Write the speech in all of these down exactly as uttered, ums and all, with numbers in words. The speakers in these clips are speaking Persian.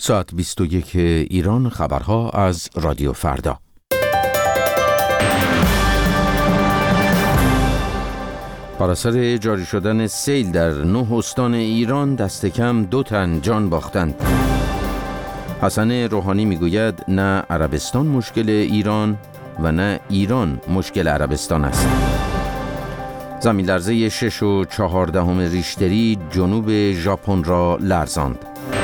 ساعت بیست و یک ایران، خبرها از رادیو فردا. بر اثر جاری شدن سیل در نه استان ایران دست کم دو تن جان باختند. حسن روحانی میگوید نه عربستان مشکل ایران و نه ایران مشکل عربستان است. زمین لرزه شش و چهاردهم ریشتری جنوب ژاپن را لرزاند.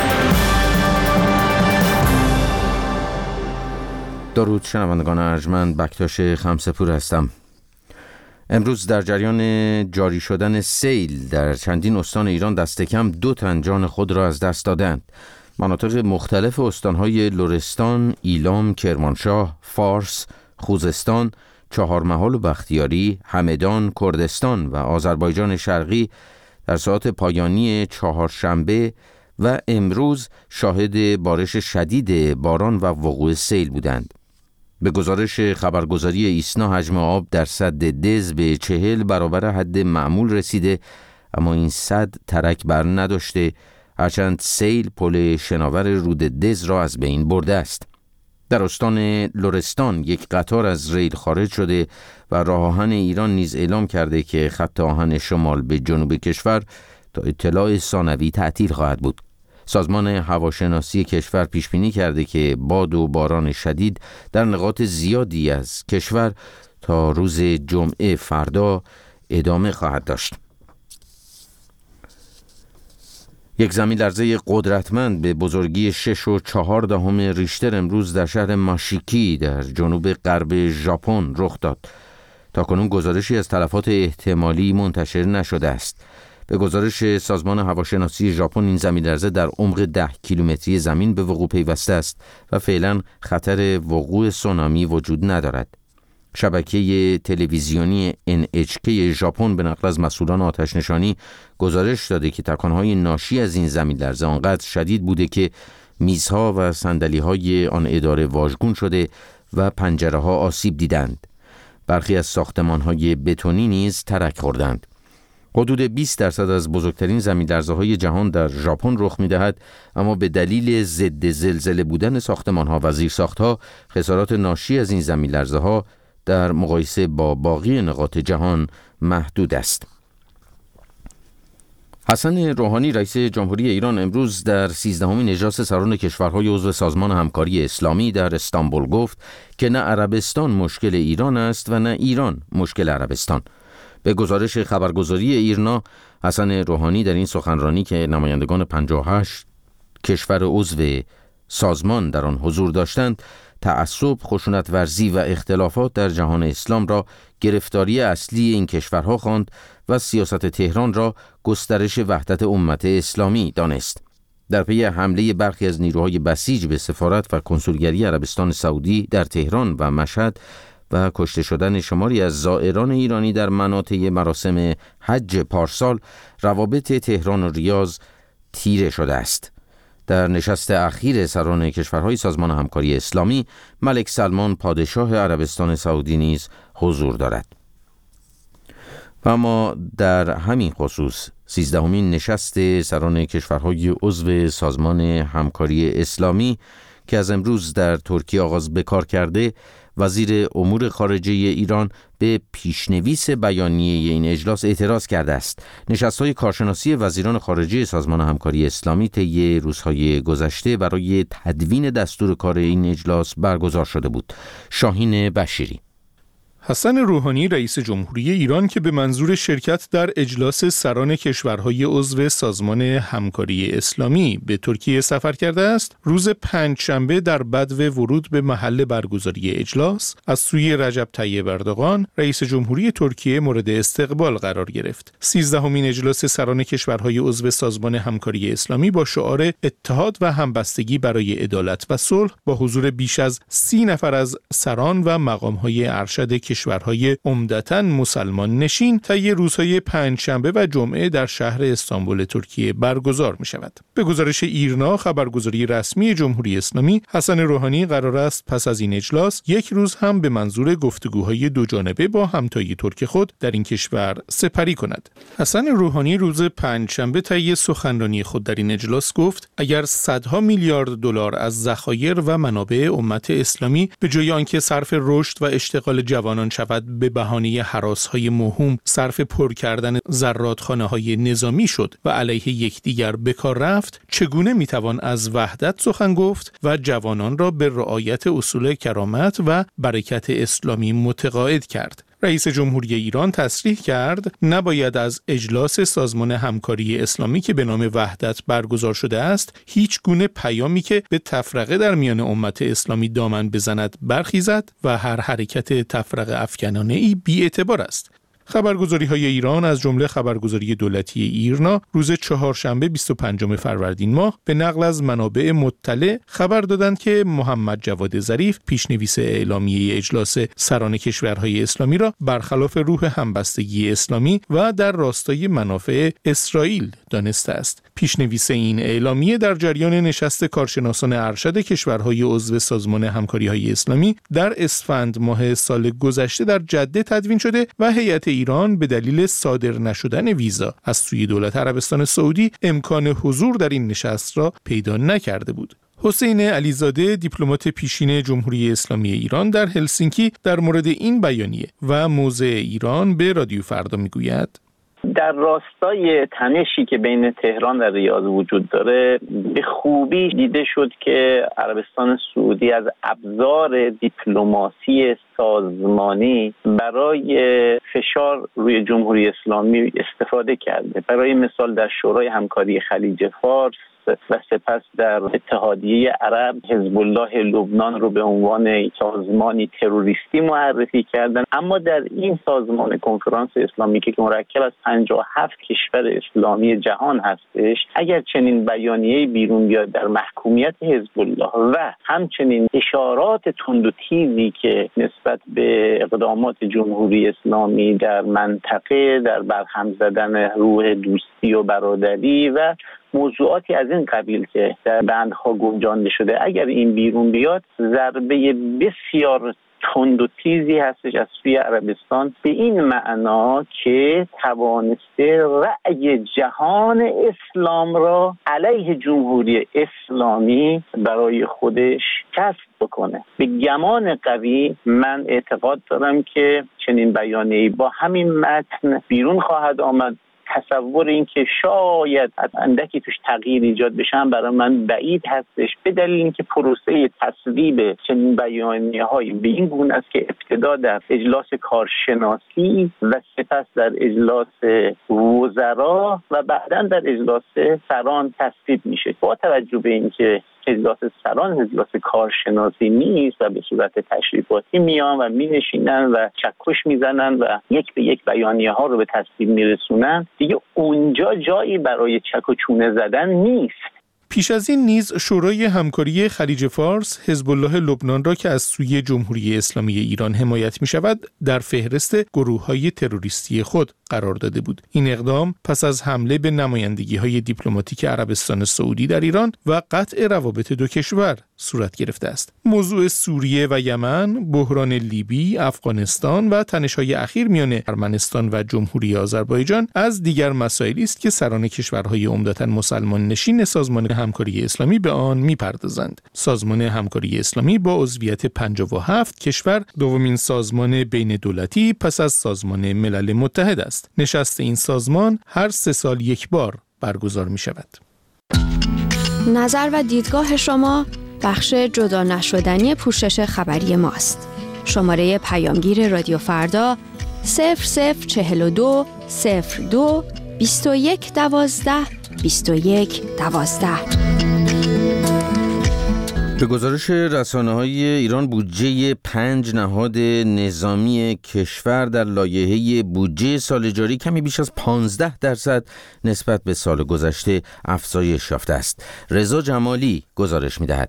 درود شنوندگان ارجمند، بکتاش خمسپور هستم. امروز در جریان جاری شدن سیل در چندین استان ایران دست کم دو تن جان خود را از دست دادند. مناطق مختلف استانهای لرستان، ایلام، کرمانشاه، فارس، خوزستان، چهارمحال و بختیاری، همدان، کردستان و آذربایجان شرقی در ساعات پایانی چهارشنبه و امروز شاهد بارش شدید باران و وقوع سیل بودند. به گزارش خبرگزاری ایسنا حجم آب در سد دز به چهل برابر حد معمول رسیده، اما این سد ترک بر نداشته، هرچند سیل پل شناور رود دز را از بین برده است. در استان لرستان یک قطار از ریل خارج شده و راه آهن ایران نیز اعلام کرده که خط آهن شمال به جنوب کشور تا اطلاع ثانوی تعطیل خواهد بود. سازمان هواشناسی کشور پیش بینی کرده که باد و باران شدید در نقاط زیادی از کشور تا روز جمعه فردا ادامه خواهد داشت. یک زمین لرزه قدرتمند به بزرگی شش و چهار دهم ریشتر امروز در شهر ماشیکی در جنوب غرب ژاپن رخ داد. تاکنون گزارشی از تلفات احتمالی منتشر نشده است. به گزارش سازمان هواشناسی ژاپن این زمین لرزه در عمق ده کیلومتری زمین به وقوع پیوسته است و فعلا خطر وقوع سونامی وجود ندارد. شبکه تلویزیونی ان اچ کی ژاپن به نقل از مسئولان آتش نشانی گزارش داده که تکانهای ناشی از این زمین لرزه آنقدر شدید بوده که میزها و صندلی‌های آن اداره واژگون شده و پنجره‌ها آسیب دیدند. برخی از ساختمان‌های بتونی نیز ترک خوردند. حدود بیست درصد از بزرگترین زمین‌لرزه‌های جهان در ژاپن رخ می‌دهد، اما به دلیل ضد زلزله بودن ساختمان‌ها و زیرساخت‌ها خسارات ناشی از این زمین‌لرزه‌ها در مقایسه با باقی نقاط جهان محدود است. حسن روحانی رئیس جمهوری ایران امروز در سیزدهمین اجلاس سران کشورهای عضو سازمان همکاری اسلامی در استانبول گفت که نه عربستان مشکل ایران است و نه ایران مشکل عربستان. به گزارش خبرگزاری ایرنا، حسن روحانی در این سخنرانی که نمایندگان پنجاه و هشت کشور عضو سازمان در آن حضور داشتند، تعصب، خشونت ورزی و اختلافات در جهان اسلام را گرفتاری اصلی این کشورها خواند و سیاست تهران را گسترش وحدت امت اسلامی دانست. در پی حمله برخی از نیروهای بسیج به سفارت و کنسولگری عربستان سعودی در تهران و مشهد و کشته شدن شماری از زائران ایرانی در مناطق مراسم حج پارسال، روابط تهران و ریاض تیره شده است. در نشست اخیر سران کشورهای سازمان همکاری اسلامی، ملک سلمان پادشاه عربستان سعودی نیز حضور دارد. و اما در همین خصوص سیزدهمین نشست سران کشورهای عضو سازمان همکاری اسلامی که از امروز در ترکیه آغاز به کار کرده، وزیر امور خارجه ایران به پیشنویس بیانیه این اجلاس اعتراض کرده است. نشست‌های کارشناسی وزیران خارجه سازمان همکاری اسلامی طی روزهای گذشته برای تدوین دستور کار این اجلاس برگزار شده بود. شاهین بشیری. حسن روحانی رئیس جمهوری ایران که به منظور شرکت در اجلاس سران کشورهای عضو سازمان همکاری اسلامی به ترکیه سفر کرده است، روز پنجشنبه در بدو ورود به محل برگزاری اجلاس از سوی رجب طیب اردوغان رئیس جمهوری ترکیه مورد استقبال قرار گرفت. سیزدهمین اجلاس سران کشورهای عضو سازمان همکاری اسلامی با شعار اتحاد و همبستگی برای عدالت و صلح با حضور بیش از سی نفر از سران و مقام‌های ارشد کشورهای عمدتاً مسلمان نشین طی روزهای پنجشنبه و جمعه در شهر استانبول ترکیه برگزار می شود. به گزارش ایرنا خبرگزاری رسمی جمهوری اسلامی، حسن روحانی قرار است پس از این اجلاس یک روز هم به منظور گفتگوهای دوجانبه با همتای ترک خود در این کشور سپری کند. حسن روحانی روز پنجشنبه طی سخنرانی خود در این اجلاس گفت اگر صدها میلیارد دلار از ذخایر و منابع امت اسلامی به جای آنکه صرف رشد و اشتغال جوانان شود به بهانه هراس‌های موهوم صرف پر کردن زرادخانه‌های نظامی شد و علیه یکدیگر به کار رفت، چگونه میتوان از وحدت سخن گفت و جوانان را به رعایت اصول کرامت و برکت اسلامی متقاعد کرد؟ رئیس جمهوری ایران تصریح کرد نباید از اجلاس سازمان همکاری اسلامی که به نام وحدت برگزار شده است هیچ گونه پیامی که به تفرقه در میان امت اسلامی دامن بزند برخیزد و هر حرکت تفرقه افکنانه‌ای بی‌اعتبار است. خبرگزاری‌های ایران از جمله خبرگزاری دولتی ایرنا روز چهارشنبه بیست و پنجم فروردین ماه به نقل از منابع مطلع خبر دادند که محمد جواد ظریف پیشنویس اعلامیه اجلاس سران کشورهای اسلامی را برخلاف روح همبستگی اسلامی و در راستای منافع اسرائیل دانسته است. پیشنویس این اعلامیه در جریان نشست کارشناسان ارشد کشورهای عضو سازمان همکاری‌های اسلامی در اسفند ماه سال گذشته در جده تدوین شده و هیئت ایران به دلیل صادر نشدن ویزا از سوی دولت عربستان سعودی امکان حضور در این نشست را پیدا نکرده بود. حسین علیزاده دیپلمات پیشین جمهوری اسلامی ایران در هلسینکی در مورد این بیانیه و موضع ایران به رادیو فردا میگوید در راستای تنشی که بین تهران و ریاض وجود داره به خوبی دیده شد که عربستان سعودی از ابزار دیپلماسی سازمانی برای فشار روی جمهوری اسلامی استفاده کرده. برای مثال در شورای همکاری خلیج فارس و سپس در اتحادیه عرب حزب الله لبنان رو به عنوان سازمانی تروریستی معرفی کردن، اما در این سازمان کنفرانس اسلامی که مرکب از پنجاه و هفت کشور اسلامی جهان هستش، اگر چنین بیانیه‌ای بیرون بیاد در محکومیت حزب الله و همچنین اشارات تند و تیزی که نسبت به اقدامات جمهوری اسلامی در منطقه در برهم زدن روح دوستی و برادری و موضوعاتی از این قبیل که در بندها گنجانده شده، اگر این بیرون بیاد ضربه بسیار تند و تیزی هستش از سوی عربستان به این معنا که توانسته رأی جهان اسلام را علیه جمهوری اسلامی برای خودش کسب بکنه. به گمان قوی من اعتقاد دارم که چنین بیانیه‌ای با همین متن بیرون خواهد آمد. تصور این که شاید اندکی توش تغییر ایجاد بشن برای من بعید هستش، به دلیل اینکه پروسه تصویب چنین بیانیه‌هایی به این گونه است که ابتدا در اجلاس کارشناسی و سپس در اجلاس وزرا و بعداً در اجلاس سران تصویب میشه. با توجه به اینکه اجلاس سران اجلاس کارشناسی نیست و به صورت تشریفاتی میان و مینشینن و چکش میزنن و یک به یک بیانیه ها رو به تصویب میرسونن، دیگه اونجا جایی برای چک و چونه زدن نیست. پیش از این نیز شورای همکاری خلیج فارس حزب الله لبنان را که از سوی جمهوری اسلامی ایران حمایت می شود در فهرست گروه‌های تروریستی خود قرار داده بود. این اقدام پس از حمله به نمایندگی‌های دیپلماتیک عربستان سعودی در ایران و قطع روابط دو کشور صورت گرفته است. موضوع سوریه و یمن، بحران لیبی، افغانستان و تنش‌های اخیر میان ارمنستان و جمهوری آذربایجان از دیگر مسائلی است که سران کشورهای عمدتاً مسلمان نشین سازمان همکاری اسلامی به آن می‌پردازند. سازمان همکاری اسلامی با عضویت پنجاه و هفت کشور دومین سازمان بین دولتی پس از سازمان ملل متحد است. نشست این سازمان هر سه سال یک بار برگزار می‌شود. نظر و دیدگاه شما بخش جدا نشدنی پوشش خبری ماست. شماره پیامگیر رادیو فردا صفر صفر چهل و دو صفر دو بیست و یک دوازده بیست و یک دوازده. به گزارش رسانه‌های ایران بودجه پنج نهاد نظامی کشور در لایحه بودجه سال جاری کمی بیش از پانزده درصد نسبت به سال گذشته افزایش یافته است. رضا جمالی گزارش می‌دهد.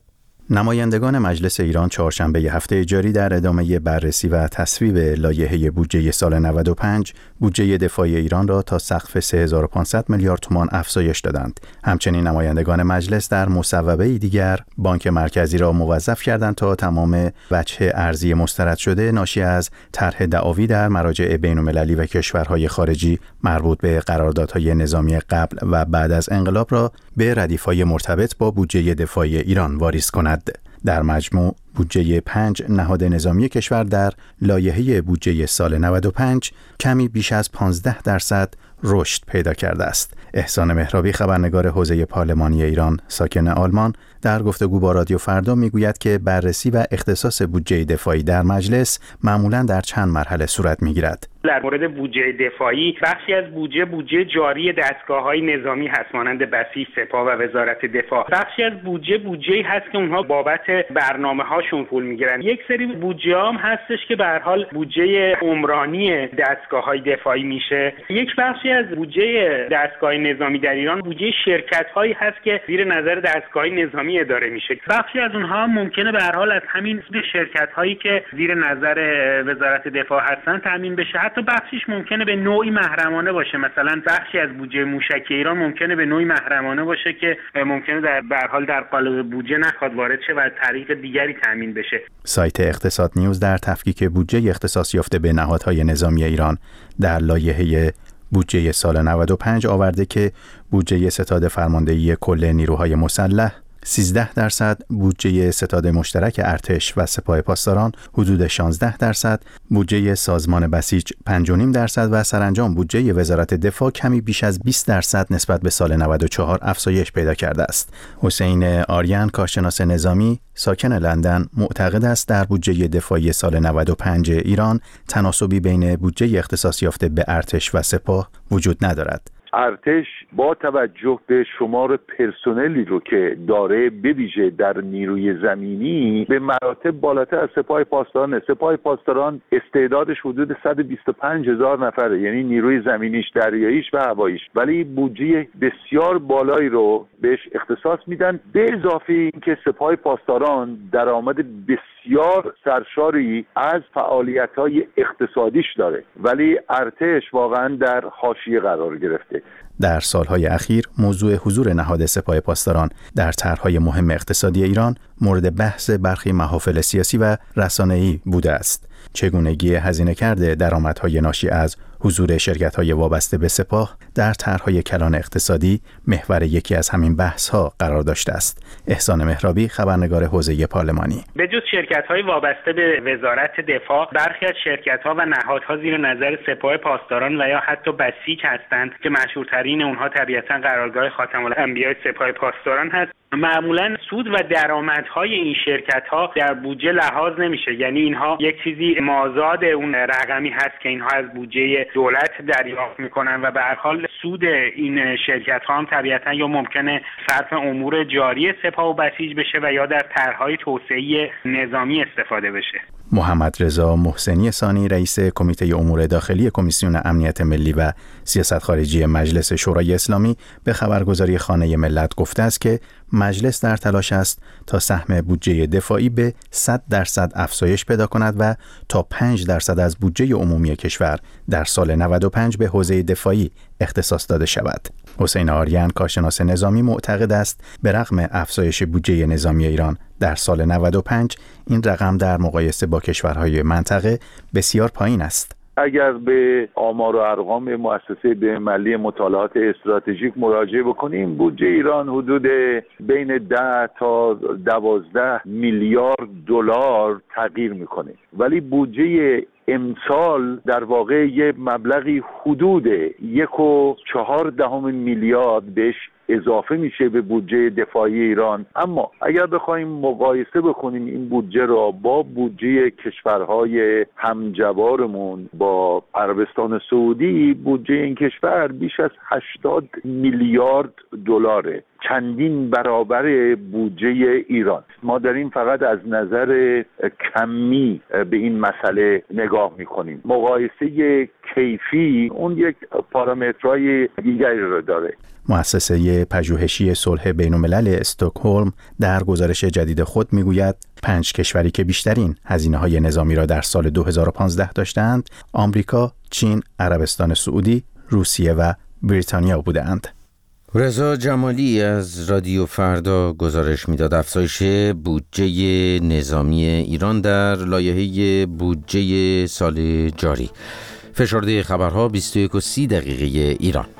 نمایندگان مجلس ایران چهارشنبه هفته جاری در ادامه بررسی و تصویب لایحه بودجه سال نود و پنج بودجه دفاعی ایران را تا سقف سه هزار و پانصد میلیارد تومان افزایش دادند. همچنین نمایندگان مجلس در مصوبه دیگر بانک مرکزی را موظف کردند تا تمام وجه ارزی مسترد شده ناشی از طرح دعاوی در مراجع بین‌المللی و کشورهای خارجی مربوط به قراردادهای نظامی قبل و بعد از انقلاب را به ردیف‌های مرتبط با بودجه دفاعی ایران واریز کند. در مجموع بودجه پنج نهاد نظامی کشور در لایحه بودجه سال نود و پنج کمی بیش از پانزده درصد رشد پیدا کرده است. احسان مهرابی خبرنگار حوزه پارلمانی ایران ساکن آلمان در گفتگو با رادیو فردا میگوید که بررسی و اختصاص بودجه دفاعی در مجلس معمولاً در چند مرحله صورت میگیرد. در مورد بودجه دفاعی بخشی از بودجه بودجه جاری دستگاه‌های نظامی هست مانند بسیج، سپاه و وزارت دفاع. بخشی از بودجه بودجه‌ای هست که اونها بابت برنامه‌هاشون پول میگیرن. یک سری بودجه هم هستش که به هر حال بودجه عمرانی دستگاه‌های دفاعی میشه. یک بخشی از بودجه دستگاه نظامی در ایران بودجه شرکت‌هایی هست که زیر نظر دستگاه نظامی اداره میشه. بخشی از اونها ممکنه به هر حال از همین شرکت‌هایی که زیر نظر وزارت دفاع هستن تامین بشه. حتی بخشیش ممکنه به نوعی محرمانه باشه. مثلا بخشی از بودجه موشکی ایران ممکنه به نوعی محرمانه باشه که ممکنه در به هر حال در قالب بودجه نخواد وارد شه و از طریق دیگری تامین بشه. سایت اقتصاد نیوز در تفکیک بودجه اختصاص یافته به نهادهای نظامی ایران در لایحه بودجه سال نود و پنج آورده که بودجه ستاد فرماندهی کل نیروهای مسلح سیزده درصد، بودجه ستاد مشترک ارتش و سپاه پاسداران حدود شانزده درصد، بودجه سازمان بسیج پنج و نیم درصد و سرانجام بودجه وزارت دفاع کمی بیش از بیست درصد نسبت به سال نود و چهار افزایش پیدا کرده است. حسین آریان کارشناس نظامی ساکن لندن معتقد است در بودجه دفاعی سال نود و پنج ایران تناسبی بین بودجه اختصاص یافته به ارتش و سپاه وجود ندارد. ارتش با توجه به شمار پرسنلی رو که داره به ویژه در نیروی زمینی به مراتب بالاتر از سپاه پاسداران. سپاه پاسداران استعدادش حدود صد و بیست و پنج هزار نفره، یعنی نیروی زمینیش، دریاییش و هواییش، ولی بودجه بسیار بالایی رو بهش اختصاص میدن. به اضافه اینکه سپاه پاسداران درآمد بسیار سرشاری از فعالیت‌های اقتصادیش داره، ولی ارتش واقعا در حاشیه قرار گرفته. در سالهای اخیر موضوع حضور نهاد سپاه پاسداران در طرح‌های مهم اقتصادی ایران مورد بحث برخی محافل سیاسی و رسانه‌ای بوده است. چگونگی هزینه کرده درآمدهای ناشی از حضور شرکت‌های وابسته به سپاه در طرح‌های کلان اقتصادی محور یکی از همین بحث‌ها قرار داشته است. احسان مهرابی خبرنگار حوزه پارلمانی: به جز شرکت‌های وابسته به وزارت دفاع، برخی از شرکت‌ها و نهادها زیر نظر سپاه پاسداران و یا حتی بسیج هستند که مشهورترین اونها طبیعتاً قرارگاه خاتم الانبیاء سپاه پاسداران هست. معمولاً سود و درآمدهای این شرکت‌ها در بودجه لحاظ نمیشه، یعنی اینها یک چیزی مازاد اون رقمی هست که اینها از بودجه دولت دریافت میکنن و به هر حال سود این شرکت‌ها هم طبیعتاً یا ممکنه صرف امور جاری سپاه و بسیج بشه و یا در طرح‌های توسعه نظامی استفاده بشه. محمد رضا محسنی ثانی رئیس کمیته امور داخلی کمیسیون امنیت ملی و سیاست خارجی مجلس شورای اسلامی به خبرگزاری خانه ملت گفته است که مجلس در تلاش است تا سهم بودجه دفاعی به صد درصد افزایش پیدا کند و تا پنج درصد از بودجه عمومی کشور در سال نود و پنج به حوزه دفاعی اختصاص داده شود. حسین آریان کارشناس نظامی معتقد است به رغم افزایش بودجه نظامی ایران در سال نود و پنج این رقم در مقایسه با کشورهای منطقه بسیار پایین است. اگر به آمار و ارقام مؤسسه بین‌المللی مطالعات استراتژیک مراجعه بکنیم، بودجه ایران حدود بین ده تا دوازده میلیارد دلار تغییر میکنه، ولی بودجه امسال در واقع یه مبلغی حدود یک و چهار دهم میلیارد بهش اضافه میشه به بودجه دفاعی ایران. اما اگر بخوایم مقایسه بکنیم این بودجه را با بودجه کشورهای همجوارمون، با عربستان سعودی، بودجه این کشور بیش از هشتاد میلیارد دلاره. چندین برابر بودجه ایران. ما داریم فقط از نظر کمی به این مسئله نگاه میکنیم. مقایسه کیفی اون یک پارامترهای دیگری رو داره. مؤسسه پژوهشی صلح بین‌الملل استکهلم در گزارش جدید خود میگوید پنج کشوری که بیشترین هزینه‌های نظامی را در سال دو هزار و پانزده داشتند، آمریکا، چین، عربستان سعودی، روسیه و بریتانیا بودند. رضا جمالی از رادیو فردا گزارش میداد افزایش بودجه نظامی ایران در لایحه بودجه سال جاری. فشرده خبرها بیست و یک و سی دقیقه ایران.